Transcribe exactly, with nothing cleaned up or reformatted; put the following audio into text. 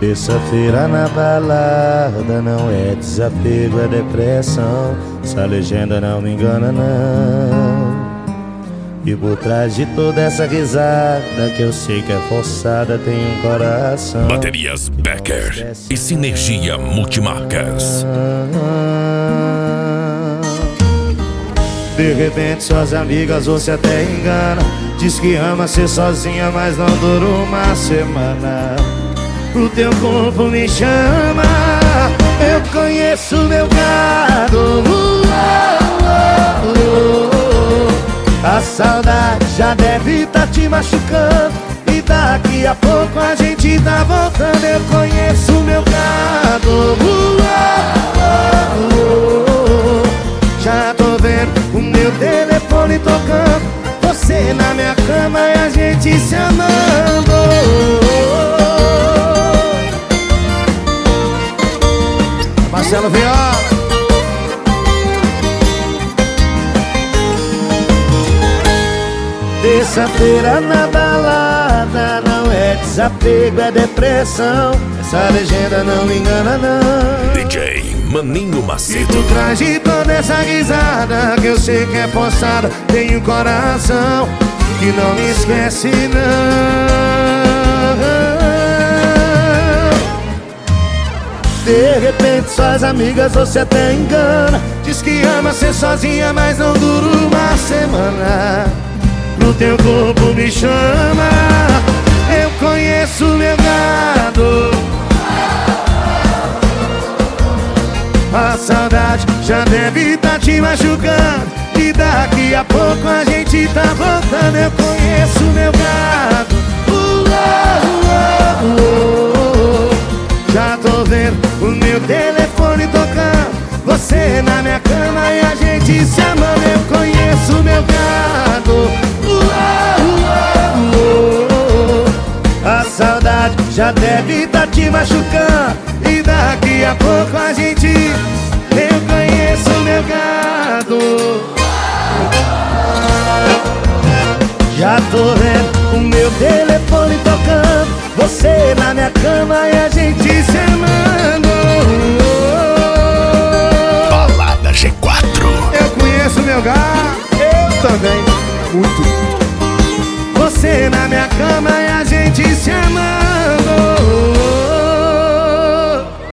Terça-feira na balada não é desapego, é depressão. Essa legenda não me engana não. E por trás de toda essa risada que eu sei que é forçada tem um coração. Baterias Becker e Sinergia Multimarcas. De repente suas amigas você até engana. Diz que ama ser sozinha, mas não dura uma semana. O teu corpo me chama, eu conheço meu gado. uh, uh, uh, uh. A saudade já deve tá te machucando, e daqui a pouco a gente tá voltando. Eu conheço meu gado. uh, uh, uh, uh. Já tô vendo o meu telefone tocando, você na minha cama e a gente se amando. Marcelo Viola. Terça-feira na balada não é desapego, é depressão. Essa legenda não me engana não. D J Maninho E Macedo. por trás de toda essa risada que eu sei que é forçada tem um coração que não me esquece não. De repente suas amigas você até engana. Diz que ama ser sozinha, mas não dura uma semana. No teu corpo me chama, eu conheço meu gado. A saudade já deve tá te machucando, e daqui a pouco a gente tá voltando. Eu conheço meu gado. uh, uh, uh, uh. Já tô vendo o meu telefone tocando, você na minha cama e a gente se amando. Eu conheço meu gado. uh, uh, uh, uh. A saudade já deve tá te machucando, e daqui a pouco a gente... Eu conheço meu gado. Já tô vendo o meu telefone tocando, você na minha cama e a gente se amando. Balada G quatro. Eu conheço meu gado. Eu também. Muito. Você na minha cama